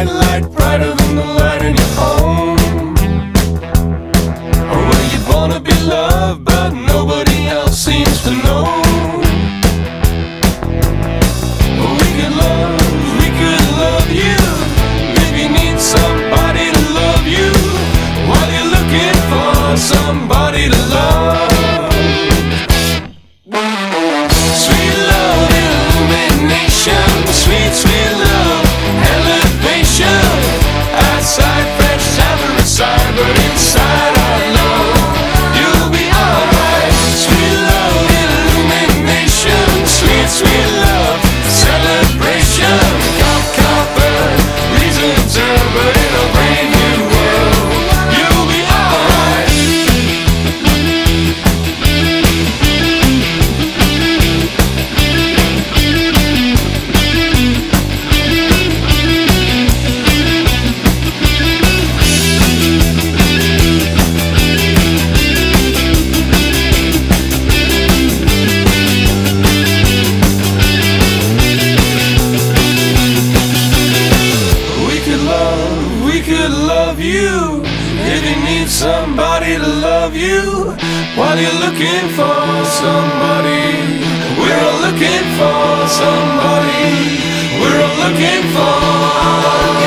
light brighter than the light in your home. Or where you wanna be loved, but nobody else seems to know. We could love you. Maybe you need somebody to love you while you're looking for somebody to love. Sweet love, illumination, sweet, sweet love, elevation. Outside fresh side, but inside our love, you'll be alright. Sweet love, illumination, sweet, sweet love, celebration. Copper, reasons but in a brand new world, you'll be alright. We could love you if you need somebody to love you while you're looking for somebody. We're all looking for somebody. We're all looking for